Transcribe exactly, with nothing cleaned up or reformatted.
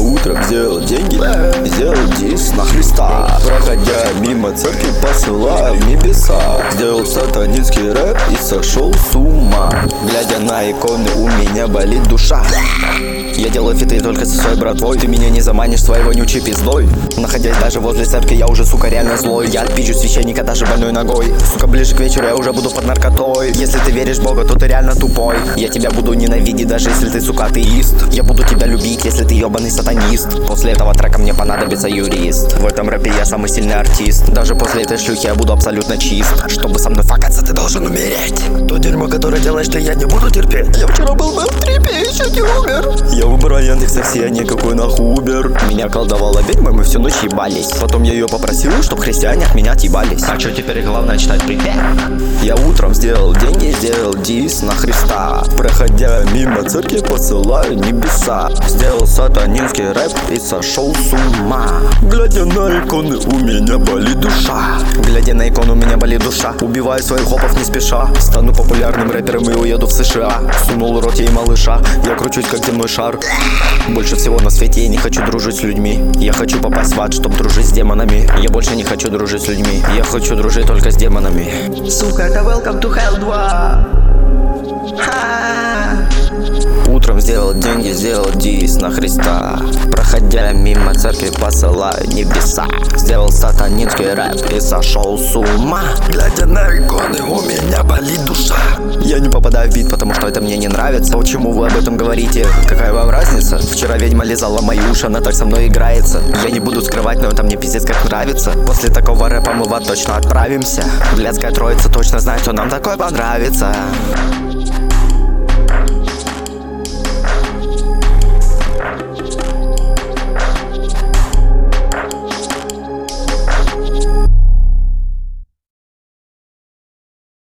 утром сделал деньги, сделал дис на Христа. Проходя мимо церкви, посылаю в небеса. Сделал сатанинский рэп и сошел с ума. Глядя на иконы, у меня болит душа. Я делаю фиты только со своей братвой. Ты меня не заманишь своей вонючей пиздой. Находясь даже возле церкви, я уже, сука, реально злой. Я отпичу священника даже больной ногой. Сука, ближе к вечеру я уже буду под наркотой. Если ты веришь в Бога, то ты реально тупой. Я тебя буду ненавидеть, даже если ты, сука, атеист. Я буду тебя любить, если ты ебаный сатанист. После этого трека мне понадобится юрист. В этом рэпе я самый сильный артист. Даже после этой шлюхи я буду абсолютно чист. Чтобы со мной факаться, ты должен умереть. То дерьмо, которое делаешь ты, я не буду терпеть. Я вчера был в трипе и еще не умер. Я выбрал Яндекс Такси, а никакой нахуй Убер. Меня колдовала ведьма, мы всю ночь ебались. Потом я ее попросил, чтоб христиане от меня отъебались. А чё теперь главное читать припев? Я утром сделал деньги, сделал дис на Христа. Проходя мимо церкви, посылаю небеса. Сделал сатанинский рэп и сошел с ума. Глядя на иконы, у меня болит душа. Глядя на икону, у меня болит душа. Убиваю своих хопов не спеша. Стану популярным рэпером и уеду в США. Сунул в рот ей малыша. Я кручусь как земной шар. Больше всего на свете я не хочу дружить с людьми. Я хочу попасть в ад, чтоб дружить с демонами. Я больше не хочу дружить с людьми. Я хочу дружить только с демонами. Сука, это Welcome to Hell два. Ха. Утром сделал деньги, сделал дис на Христа. Проходя мимо церкви, посылаю небеса. Сделал сатанинский рэп и сошел с ума. Глядя на иконы, у меня болит душа. Я не попадаю в бит, потому что это мне не нравится. Почему вы об этом говорите? Какая вам разница? Вчера ведьма лизала мои уши, она так со мной играется. Я не буду скрывать, но это мне пиздец как нравится. После такого рэпа мы в ад точно отправимся. Блядская троица точно знает, что нам такое понравится.